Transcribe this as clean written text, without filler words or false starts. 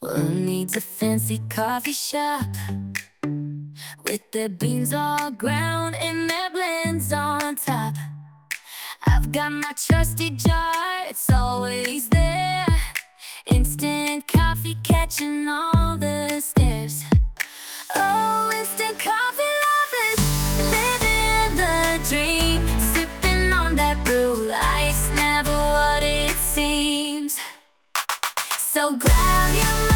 Well, who needs a fancy coffee shop with their beans all ground and their blends on top? I've got my trusty jar, it's always there. Instant coffee catching all the stairs. Oh, instant coffee lovers, living the dream. Sipping on that brew, ice never what it seems. So grab your